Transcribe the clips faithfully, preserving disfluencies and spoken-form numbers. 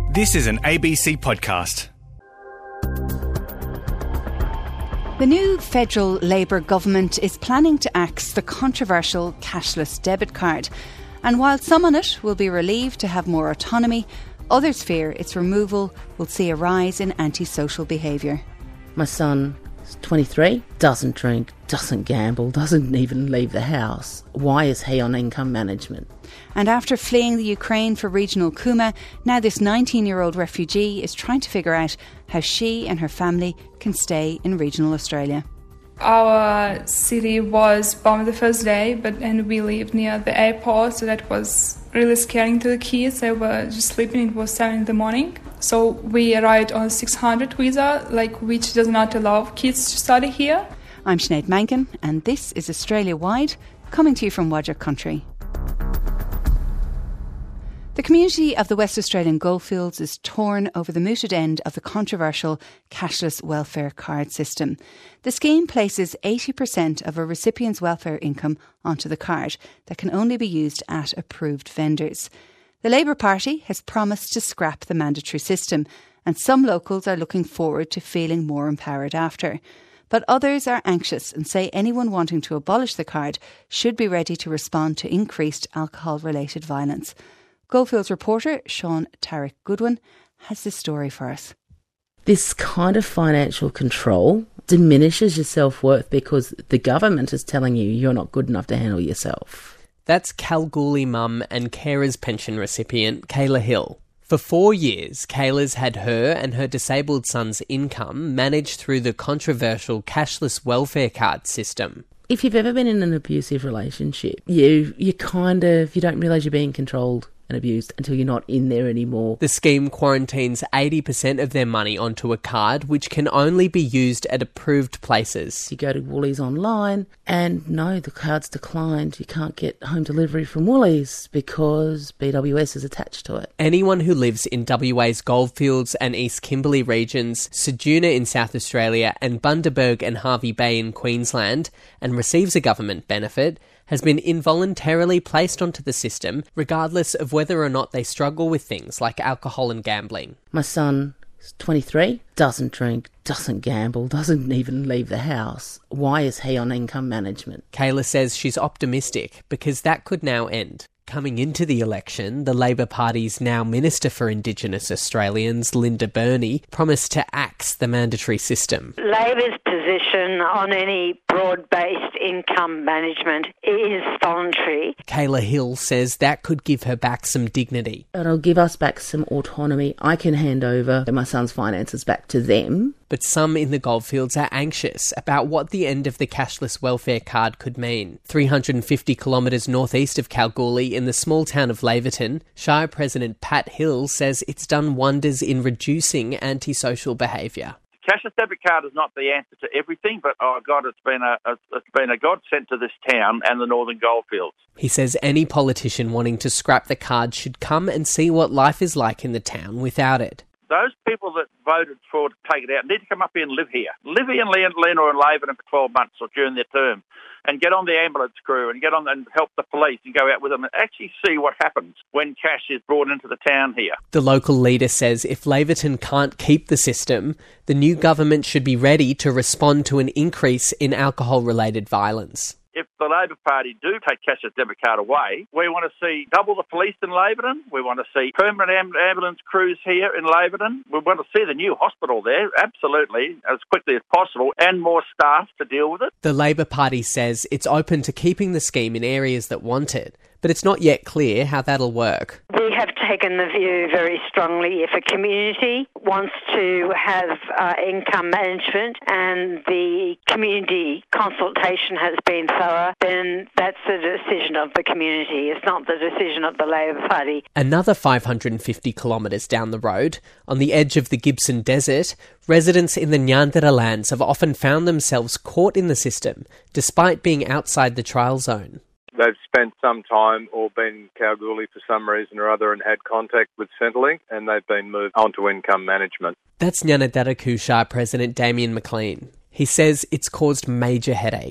This is an A B C podcast. The new federal Labour government is planning to axe the controversial cashless debit card. And while some on it will be relieved to have more autonomy, others fear its removal will see a rise in antisocial behaviour. My son is twenty-three, doesn't drink, doesn't gamble, doesn't even leave the house. Why is he on income management? And after fleeing the Ukraine for regional Kuma, now this nineteen-year-old refugee is trying to figure out how she and her family can stay in regional Australia. Our city was bombed the first day, but and we lived near the airport, so that was really scary to the kids. They were just sleeping. It was seven in the morning. So we arrived on six hundred visa, like which does not allow kids to study here. I'm Sinead Mangan, and this is Australia Wide, coming to you from Wadjuk Country. The community of the West Australian Goldfields is torn over the mooted end of the controversial cashless welfare card system. The scheme places eighty percent of a recipient's welfare income onto the card that can only be used at approved vendors. The Labour Party has promised to scrap the mandatory system, and some locals are looking forward to feeling more empowered after. But others are anxious and say anyone wanting to abolish the card should be ready to respond to increased alcohol-related violence. Goldfields reporter Sean Tarek Goodwin has this story for us. This kind of financial control diminishes your self-worth because the government is telling you you're not good enough to handle yourself. That's Kalgoorlie mum and carers pension recipient Kayla Hill. For four years, Kayla's had her and her disabled son's income managed through the controversial cashless welfare card system. If you've ever been in an abusive relationship, you you kind of, you don't realise you're being controlled and abused until you're not in there anymore. The scheme quarantines eighty percent of their money onto a card, which can only be used at approved places. You go to Woolies online and no, the card's declined. You can't get home delivery from Woolies because B W S is attached to it. Anyone who lives in W A's Goldfields and East Kimberley regions, Ceduna in South Australia and Bundaberg and Hervey Bay in Queensland, and receives a government benefit, has been involuntarily placed onto the system, regardless of whether or not they struggle with things like alcohol and gambling. My son is twenty-three, doesn't drink, doesn't gamble, doesn't even leave the house. Why is he on income management? Kayla says she's optimistic because that could now end. Coming into the election, the Labor Party's now Minister for Indigenous Australians, Linda Burney, promised to axe the mandatory system. Labor's position on any broad-based income management is voluntary. Kayla Hill says that could give her back some dignity. It'll give us back some autonomy. I can hand over my son's finances back to them. But some in the Goldfields are anxious about what the end of the cashless welfare card could mean. three hundred fifty kilometres northeast of Kalgoorlie, in the small town of Laverton, Shire President Pat Hill says it's done wonders in reducing antisocial behaviour. Cashless debit card is not the answer to everything, but oh God, it's been a it's been a godsend to this town and the Northern Goldfields. He says any politician wanting to scrap the card should come and see what life is like in the town without it. Those people that voted for to take it out need to come up here and live here. Live here in Lena or in Laverton for twelve months or during their term and get on the ambulance crew and get on and help the police and go out with them and actually see what happens when cash is brought into the town here. The local leader says if Laverton can't keep the system, the new government should be ready to respond to an increase in alcohol-related violence. If the Labor Party do take cashless debit card away, we want to see double the police in Laverton. We want to see permanent amb- ambulance crews here in Laverton. We want to see the new hospital there, absolutely, as quickly as possible, and more staff to deal with it. The Labor Party says it's open to keeping the scheme in areas that want it, but it's not yet clear how that'll work. We have taken the view very strongly if a community wants to have uh, income management and the community consultation has been thorough, then that's the decision of the community. It's not the decision of the Labor Party. Another five hundred fifty kilometres down the road, on the edge of the Gibson Desert, residents in the Nyandera lands have often found themselves caught in the system, despite being outside the trial zone. They've spent some time or been in Kalgoorlie for some reason or other and had contact with Centrelink, and they've been moved onto income management. That's Nyanadaraku Shire President Damien McLean. He says it's caused major headaches.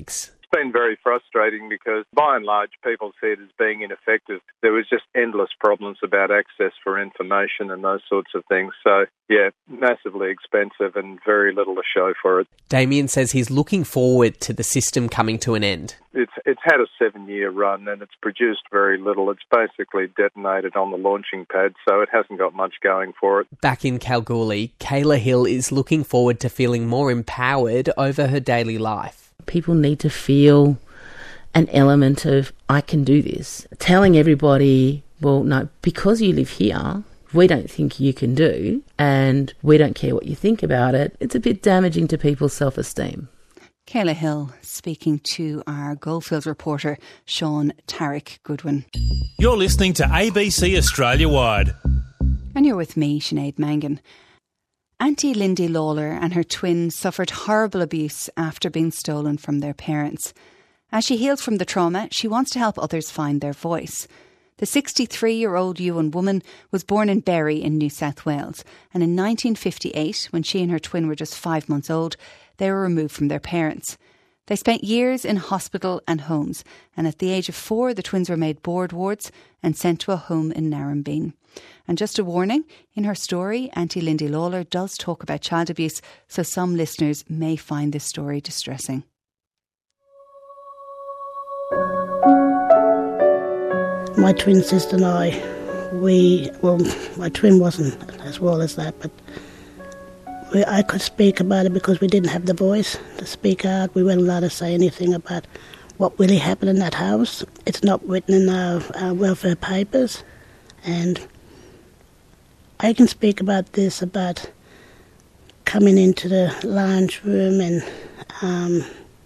been very frustrating because, by and large, people see it as being ineffective. There was just endless problems about access for information and those sorts of things. So, yeah, massively expensive and very little to show for it. Damien says he's looking forward to the system coming to an end. It's it's had a seven-year run and it's produced very little. It's basically detonated on the launching pad, so it hasn't got much going for it. Back in Kalgoorlie, Kayla Hill is looking forward to feeling more empowered over her daily life. People need to feel an element of, I can do this. Telling everybody, well, no, because you live here, we don't think you can do, and we don't care what you think about it, it's a bit damaging to people's self-esteem. Kayla Hill speaking to our Goldfields reporter, Sean Tarek Goodwin. You're listening to A B C Australia Wide. And you're with me, Sinead Mangan. Auntie Lindy Lawler and her twin suffered horrible abuse after being stolen from their parents. As she heals from the trauma, she wants to help others find their voice. The sixty-three-year-old Yuan woman was born in Berry in New South Wales, and in nineteen fifty-eight, when she and her twin were just five months old, they were removed from their parents. They spent years in hospital and homes, and at the age of four, the twins were made board wards and sent to a home in Narrabeen. And just a warning, in her story, Auntie Lindy Lawler does talk about child abuse, so some listeners may find this story distressing. My twin sister and I, we, well, my twin wasn't as well as that, but we, I could speak about it because we didn't have the voice to speak out. We weren't allowed to say anything about what really happened in that house. It's not written in our, our welfare papers, and I can speak about this, about coming into the lounge room and um,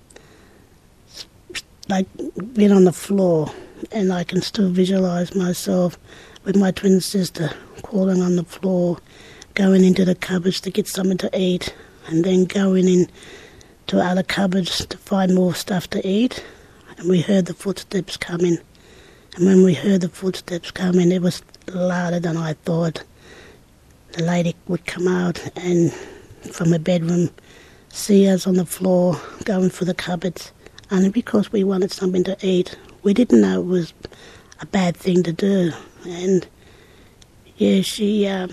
like being on the floor, and I can still visualise myself with my twin sister crawling on the floor, going into the cupboards to get something to eat, and then going in to other cupboards to find more stuff to eat. And we heard the footsteps coming. And when we heard the footsteps coming, it was louder than I thought. The lady would come out and from her bedroom see us on the floor going for the cupboards. And because we wanted something to eat, we didn't know it was a bad thing to do. And yeah, she um,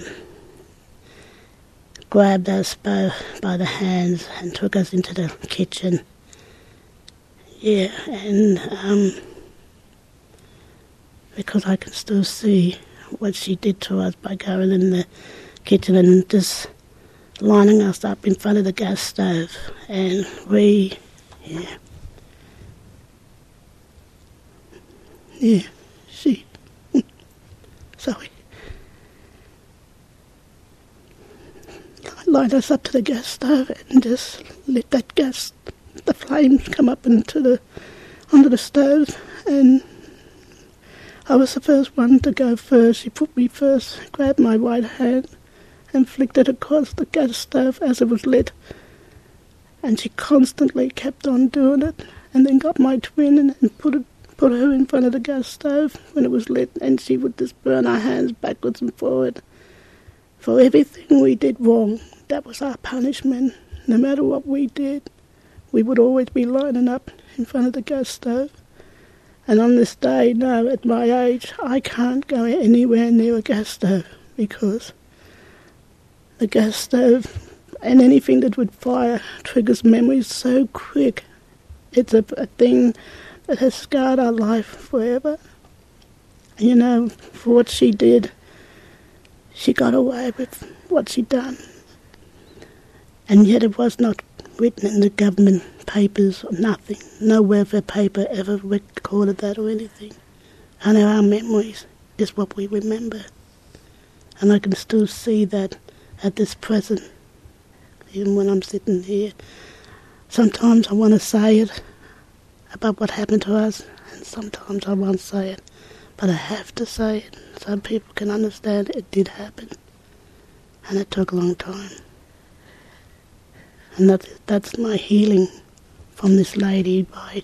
grabbed us both by the hands and took us into the kitchen. Yeah, and um, because I can still see what she did to us by going in the kitchen and just lining us up in front of the gas stove. And we, yeah, yeah, she, sorry, lined us up to the gas stove and just let that gas, the flames come up into the, onto the stove, and I was the first one to go first. She put me first, grabbed my right hand and flicked it across the gas stove as it was lit. And she constantly kept on doing it, and then got my twin and, and put it, put her in front of the gas stove when it was lit, and she would just burn our hands backwards and forward. For everything we did wrong, that was our punishment. No matter what we did, we would always be lining up in front of the gas stove. And on this day, now at my age, I can't go anywhere near a gas stove because the gas stove and anything that would fire triggers memories so quick. It's a, a thing that has scarred our life forever. And you know, for what she did, she got away with what she done. And yet it was not written in the government papers or nothing. No welfare paper ever recorded that or anything. And our memories is what we remember. And I can still see that at this present, even when I'm sitting here. Sometimes I want to say it about what happened to us, and sometimes I won't say it. But I have to say it so people can understand it did happen. And it took a long time. And that, that's my healing from this lady, by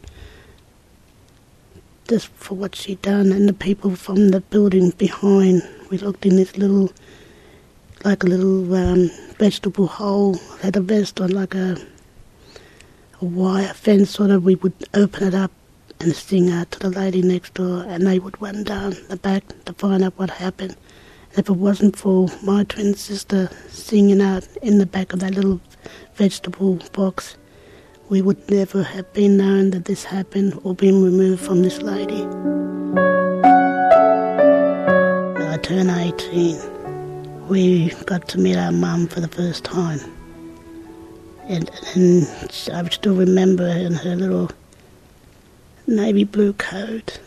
just for what she done, and the people from the building behind. We looked in this little, like a little um, vegetable hole, had a vest on, like a a wire fence sort of. We would open it up and sing out to the lady next door, and they would run down the back to find out what happened. And if it wasn't for my twin sister singing out in the back of that little vegetable box, we would never have been known that this happened or been removed from this lady. When I turned eighteen, we got to meet our mum for the first time. And, and I still remember in her little navy blue coat,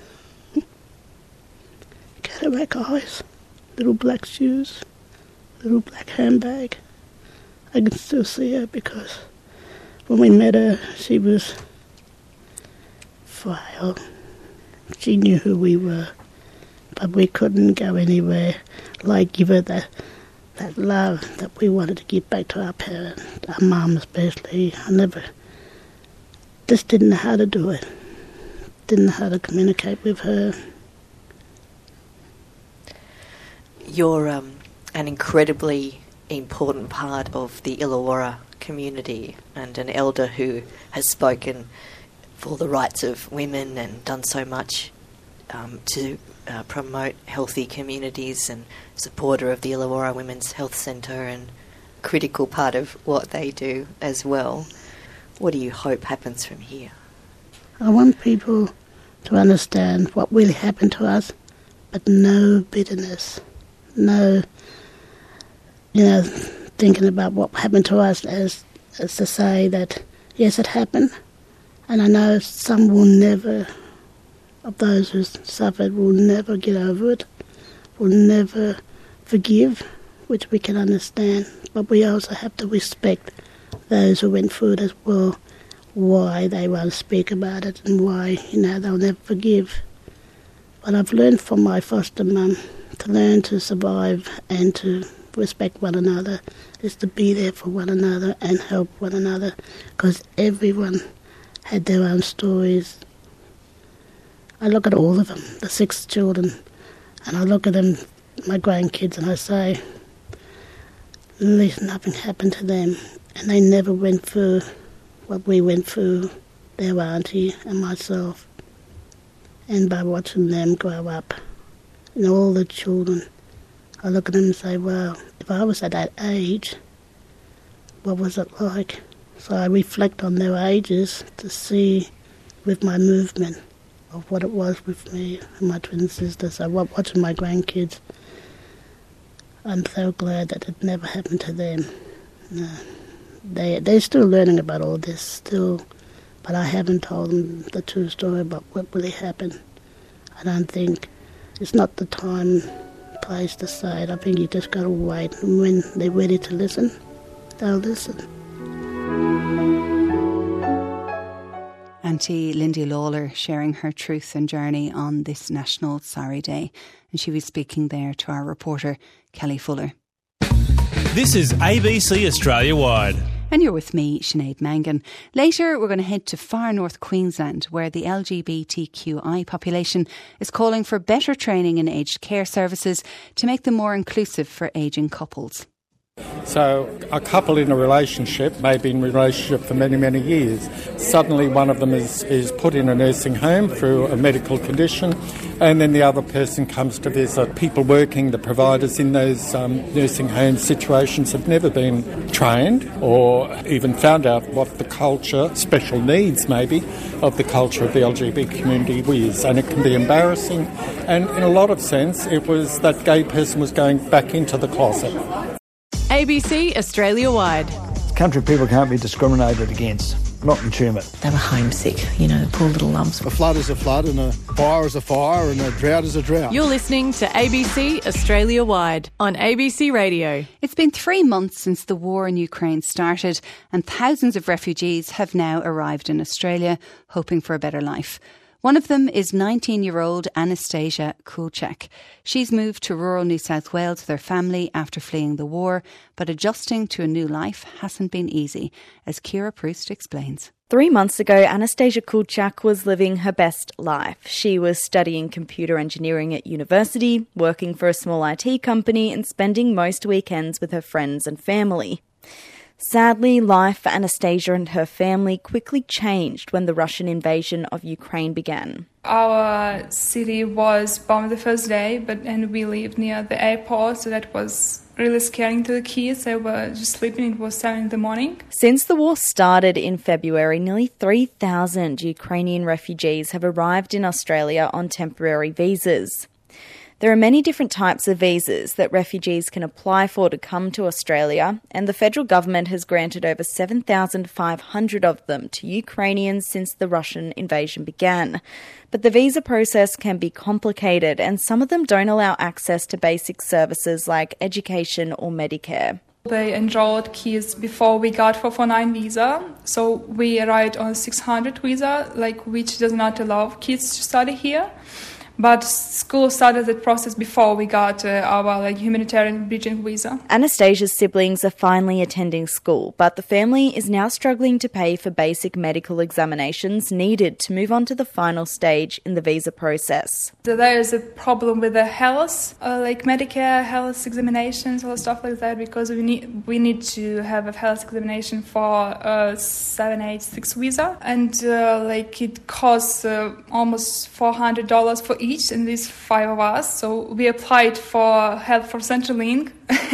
cataract eyes, little black shoes, little black handbag. I can still see her because when we met her, she was frail. She knew who we were, but we couldn't go anywhere like give her that, that love that we wanted to give back to our parents, our mum especially. I never, just didn't know how to do it. Didn't know how to communicate with her. You're um, an incredibly important part of the Illawarra community and an elder who has spoken for the rights of women and done so much um, to uh, promote healthy communities, and supporter of the Illawarra Women's Health Centre and critical part of what they do as well. What do you hope happens from here? I want people to understand what really happened to us, but no bitterness, no, you know, thinking about what happened to us as, as to say that, yes, it happened, and I know some will never, of those who suffered, will never get over it, will never forgive, which we can understand, but we also have to respect those who went through it as well, why they won't speak about it and why, you know, they'll never forgive. But I've learned from my foster mum to learn to survive and to respect one another is to be there for one another and help one another, because everyone had their own stories. I look at all of them, the six children, and I look at them, my grandkids, and I say, at least nothing happened to them, and they never went through what we went through, their auntie and myself. And by watching them grow up, and all the children, I look at them and say, well, if I was at that age, what was it like? So I reflect on their ages to see with my movement of what it was with me and my twin sister. So watching my grandkids, I'm so glad that it never happened to them. No. They, they're still learning about all this still, but I haven't told them the true story about what really happened. I don't think, it's not the time, place to say it. I think you just got to wait, and when they're ready to listen, they'll listen. Auntie Lindy Lawler sharing her truth and journey on this National Sorry Day, and she was speaking there to our reporter Kelly Fuller. This is A B C Australia Wide. And you're with me, Sinead Mangan. Later, we're going to head to far north Queensland, where the L G B T Q I population is calling for better training in aged care services to make them more inclusive for ageing couples. So a couple in a relationship, maybe in a relationship for many, many years, suddenly one of them is, is put in a nursing home through a medical condition, and then the other person comes to visit. People working, the providers in those um, nursing home situations have never been trained or even found out what the culture, special needs maybe, of the culture of the L G B T community is. And it can be embarrassing. And in a lot of sense, it was that gay person was going back into the closet. A B C Australia Wide. Country people can't be discriminated against. Not in Tumut. They were homesick, you know, poor little lumps. A flood is a flood, and a fire is a fire, and a drought is a drought. You're listening to A B C Australia Wide on A B C Radio. It's been three months since the war in Ukraine started, and thousands of refugees have now arrived in Australia, hoping for a better life. One of them is nineteen-year-old Anastasia Kulchak. She's moved to rural New South Wales with her family after fleeing the war, but adjusting to a new life hasn't been easy, as Kira Proust explains. Three months ago, Anastasia Kulchak was living her best life. She was studying computer engineering at university, working for a small I T company, and spending most weekends with her friends and family. Sadly, life for Anastasia and her family quickly changed when the Russian invasion of Ukraine began. Our city was bombed the first day, but and we lived near the airport, so that was really scary to the kids. They were just sleeping. It was seven in the morning. Since the war started in February, nearly three thousand Ukrainian refugees have arrived in Australia on temporary visas. There are many different types of visas that refugees can apply for to come to Australia, and the federal government has granted over seven thousand five hundred of them to Ukrainians since the Russian invasion began. But the visa process can be complicated, and some of them don't allow access to basic services like education or Medicare. They enrolled kids before we got four forty-nine visa, so we arrived on six hundred visa, like which does not allow kids to study here. But school started the process before we got uh, our like humanitarian bridging visa. Anastasia's siblings are finally attending school, but the family is now struggling to pay for basic medical examinations needed to move on to the final stage in the visa process. So there is a problem with the health, uh, like Medicare health examinations or stuff like that, because we need we need to have a health examination for uh, seven eight six visa, and uh, like it costs uh, almost four hundred dollars for each. And these five of us, so we applied for help from Centrelink.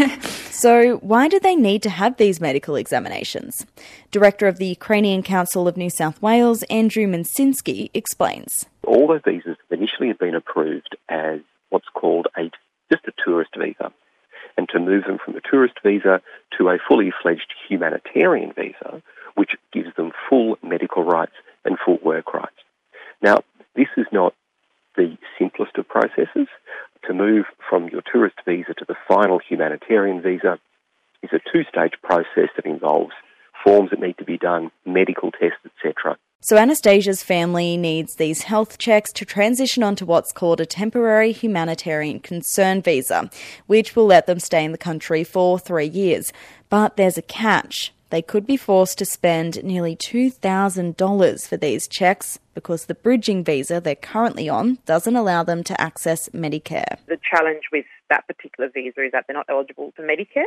So why do they need to have these medical examinations? Director of the Ukrainian Council of New South Wales, Andrew Minsinski, explains. All those visas initially have been approved as what's called a just a tourist visa, and to move them from a tourist visa to a fully fledged humanitarian visa, which gives them full medical rights and full work rights. Now, this is not the simplest of processes. To move from your tourist visa to the final humanitarian visa is a two-stage process that involves forms that need to be done, medical tests, et cetera. So Anastasia's family needs these health checks to transition onto what's called a temporary humanitarian concern visa, which will let them stay in the country for three years. But there's a catch. They could be forced to spend nearly two thousand dollars for these checks because the bridging visa they're currently on doesn't allow them to access Medicare. The challenge with that particular visa is that they're not eligible for Medicare.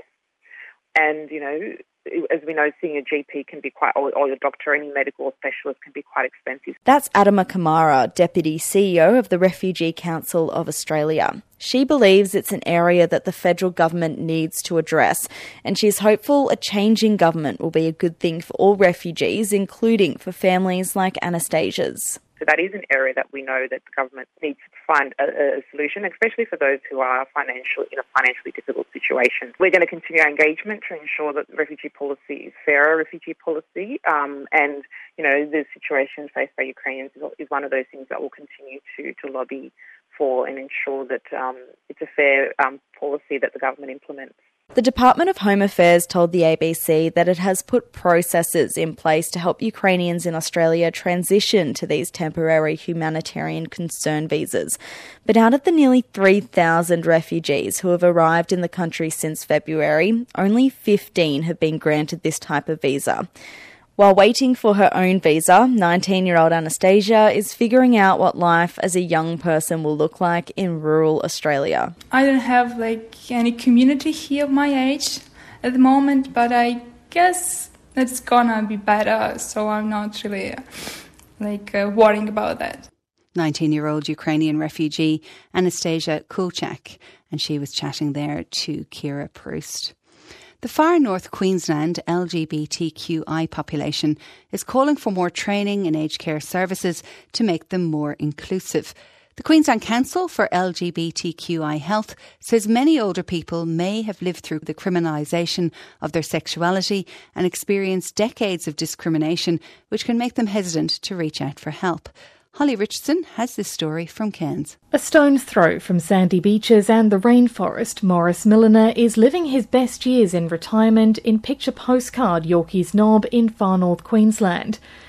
And, you know, as we know, seeing a G P can be quite, or your doctor, any medical specialist can be quite expensive. That's Adama Kamara, Deputy C E O of the Refugee Council of Australia. She believes it's an area that the federal government needs to address, and she's hopeful a changing government will be a good thing for all refugees, including for families like Anastasia's. So that is an area that we know that the government needs to find a, a solution, especially for those who are financial in a financially difficult situation. We're going to continue our engagement to ensure that refugee policy is fairer refugee policy, um, and you know the situation faced by Ukrainians is, is one of those things that we'll continue to, to lobby for and ensure that um, it's a fair um, policy that the government implements. The Department of Home Affairs told the A B C that it has put processes in place to help Ukrainians in Australia transition to these temporary humanitarian concern visas. But out of the nearly three thousand refugees who have arrived in the country since February, only fifteen have been granted this type of visa. While waiting for her own visa, nineteen-year-old Anastasia is figuring out what life as a young person will look like in rural Australia. I don't have like any community here of my age at the moment, but I guess it's gonna be better, so I'm not really like uh, worrying about that. nineteen-year-old Ukrainian refugee Anastasia Kulchak, and she was chatting there to Kira Proust. The far north Queensland L G B T Q I population is calling for more training in aged care services to make them more inclusive. The Queensland Council for L G B T Q I Health says many older people may have lived through the criminalisation of their sexuality and experienced decades of discrimination, which can make them hesitant to reach out for help. Holly Richardson has this story from Cairns. A stone's throw from sandy beaches and the rainforest, Maurice Milliner is living his best years in retirement in picture postcard Yorkeys Knob in far north Queensland.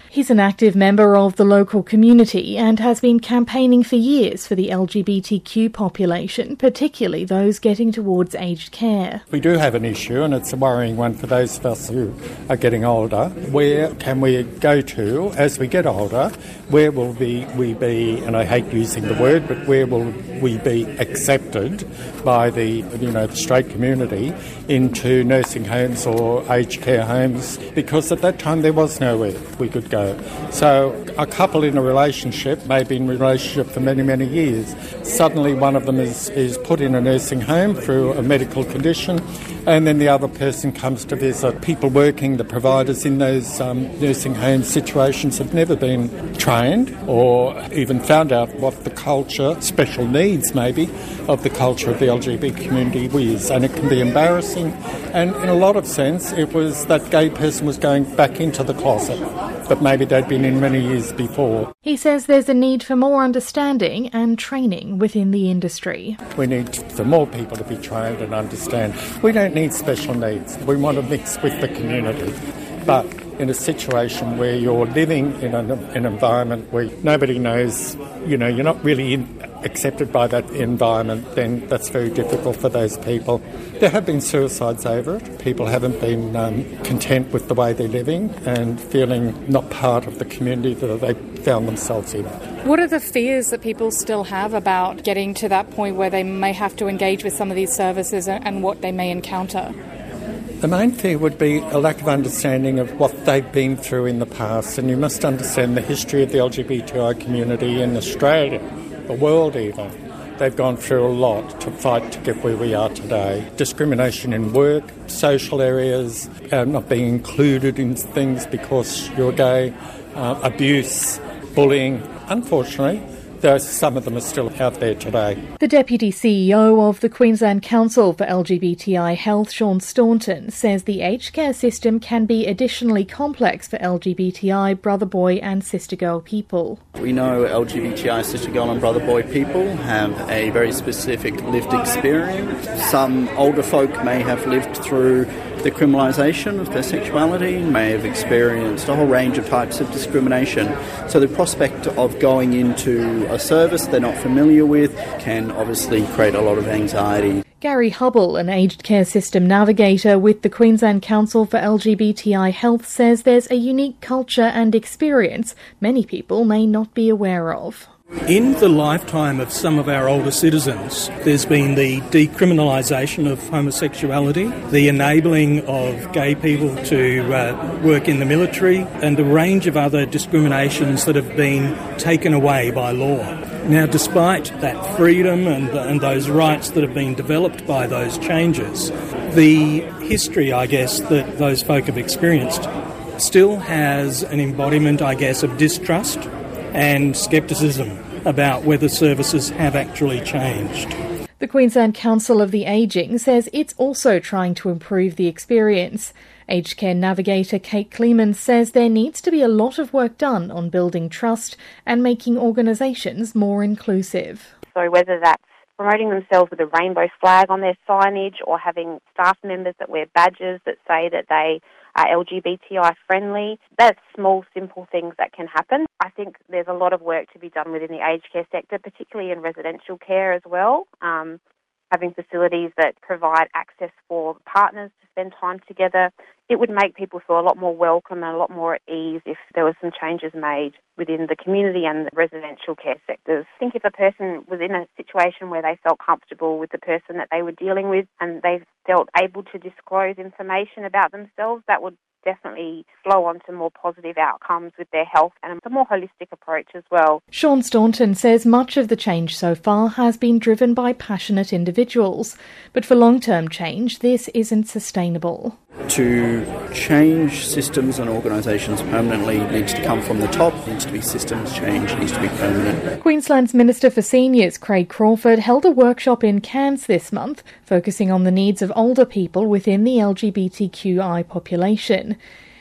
He's an active member of the local community and has been campaigning for years for the L G B T Q population, particularly those getting towards aged care. We do have an issue, and it's a worrying one for those of us who are getting older. Where can we go to as we get older? Where will we, we be, and I hate using the word, but where will we be accepted by the, you know, the straight community into nursing homes or aged care homes? Because at that time there was nowhere we could go. So a couple in a relationship, maybe in a relationship for many, many years, suddenly one of them is, is put in a nursing home through a medical condition, and then the other person comes to visit. People working, the providers in those um, nursing home situations have never been trained or even found out what the culture, special needs maybe, of the culture of the L G B T community is. And it can be embarrassing. And in a lot of sense, it was that gay person was going back into the closet that maybe they'd been in many years before. He says there's a need for more understanding and training within the industry. We need for more people to be trained and understand. We don't need special needs. We want to mix with the community. But in a situation where you're living in an, an environment where nobody knows, you know, you're not really in, accepted by that environment, then that's very difficult for those people. There have been suicides over it. People haven't been um, content with the way they're living and feeling not part of the community that they found themselves in. What are the fears that people still have about getting to that point where they may have to engage with some of these services and what they may encounter? The main fear would be a lack of understanding of what they've been through in the past, and you must understand the history of the L G B T I community in Australia, the world even. They've gone through a lot to fight to get where we are today. Discrimination in work, social areas, uh, not being included in things because you're gay, uh, abuse, bullying. Unfortunately, Those, some of them are still out there today. The Deputy C E O of the Queensland Council for L G B T I Health, Sean Staunton, says the aged care system can be additionally complex for L G B T I, brother boy and sister girl people. We know L G B T I, sister girl and brother boy people have a very specific lived experience. Some older folk may have lived through the criminalisation of their sexuality, may have experienced a whole range of types of discrimination. So the prospect of going into a service they're not familiar with can obviously create a lot of anxiety. Gary Hubble, an aged care system navigator with the Queensland Council for L G B T I Health, says there's a unique culture and experience many people may not be aware of. In the lifetime of some of our older citizens, there's been the decriminalisation of homosexuality, the enabling of gay people to uh, work in the military, and a range of other discriminations that have been taken away by law. Now, despite that freedom and, and those rights that have been developed by those changes, the history, I guess, that those folk have experienced still has an embodiment, I guess, of distrust and scepticism about whether services have actually changed. The Queensland Council of the Ageing says it's also trying to improve the experience. Aged care navigator Kate Kleeman says there needs to be a lot of work done on building trust and making organisations more inclusive. So whether that's promoting themselves with a rainbow flag on their signage or having staff members that wear badges that say that they are L G B T I friendly, that's small, simple things that can happen. I think there's a lot of work to be done within the aged care sector, particularly in residential care as well. Um, having facilities that provide access for partners to spend time together, it would make people feel a lot more welcome and a lot more at ease if there were some changes made within the community and the residential care sectors. I think if a person was in a situation where they felt comfortable with the person that they were dealing with and they felt able to disclose information about themselves, that would definitely flow on to more positive outcomes with their health and a more holistic approach as well. Sean Staunton says much of the change so far has been driven by passionate individuals, but for long-term change, this isn't sustainable. To change systems and organisations permanently needs to come from the top, needs to be systems change, needs to be permanent. Queensland's Minister for Seniors, Craig Crawford, held a workshop in Cairns this month focusing on the needs of older people within the L G B T Q I population.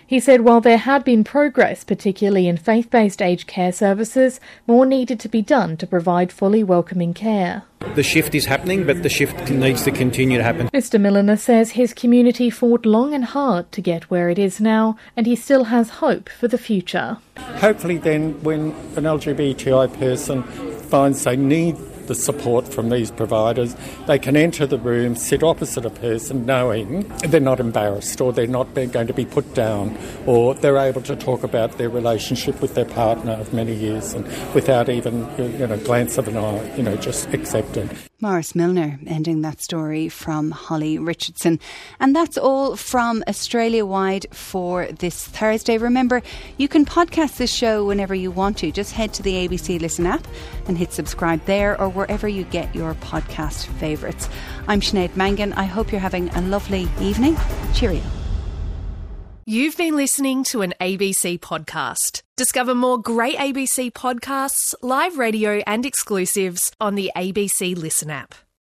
He said while there had been progress, particularly in faith-based aged care services, more needed to be done to provide fully welcoming care. The shift is happening, but the shift needs to continue to happen. Mister Milliner says his community fought long and hard to get where it is now, and he still has hope for the future. Hopefully then, when an L G B T I person finds they need the support from these providers, they can enter the room, sit opposite a person knowing they're not embarrassed or they're not going to be put down, or they're able to talk about their relationship with their partner of many years and without even, you know, glance of an eye, you know, just accepted. Maurice Milner ending that story from Holly Richardson. And that's all from Australia-wide for this Thursday. Remember, you can podcast this show whenever you want to. Just head to the A B C Listen app and hit subscribe there or wherever you get your podcast favourites. I'm Sinead Mangan. I hope you're having a lovely evening. Cheerio. You've been listening to an A B C podcast. Discover more great A B C podcasts, live radio and exclusives on the A B C Listen app.